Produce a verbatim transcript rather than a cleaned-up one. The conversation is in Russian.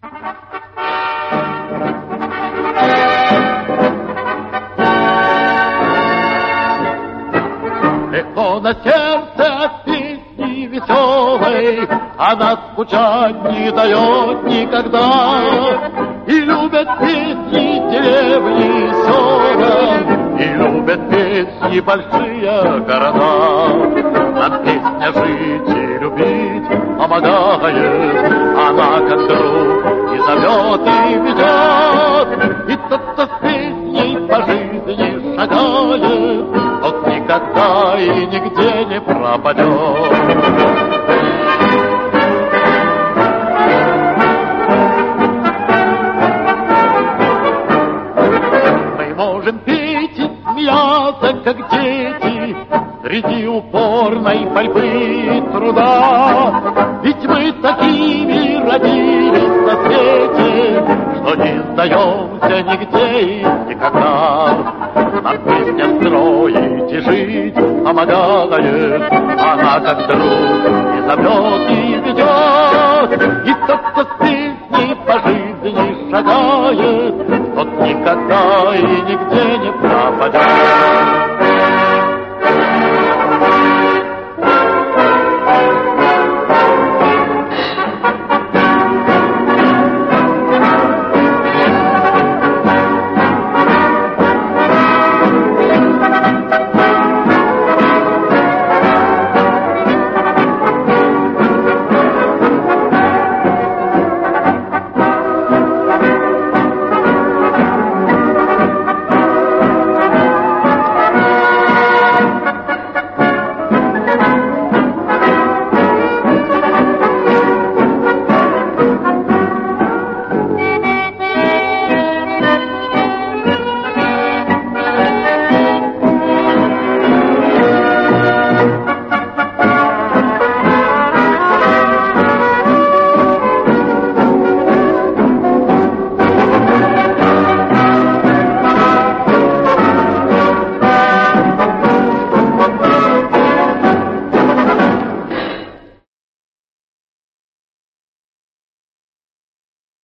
Легко на сердце от песни веселой, она скучать не дает никогда. И любят песни деревни и села, и любят песни большие города. Нам песня жить и любить помогает, она как друг и зовет, и ведет. И тот, кто с песней по жизни шагает, тот никогда и нигде не пропадет. Можем петь и смеяться, как дети, среди упорной борьбы и труда. Ведь мы такими родились на свете, что не сдаемся нигде и никогда. Нам песня строить и жить помогает, она как друг и зовет, и ведет. И тот, кто с песней по жизни шагает, тот никогда и нигде не пропадет.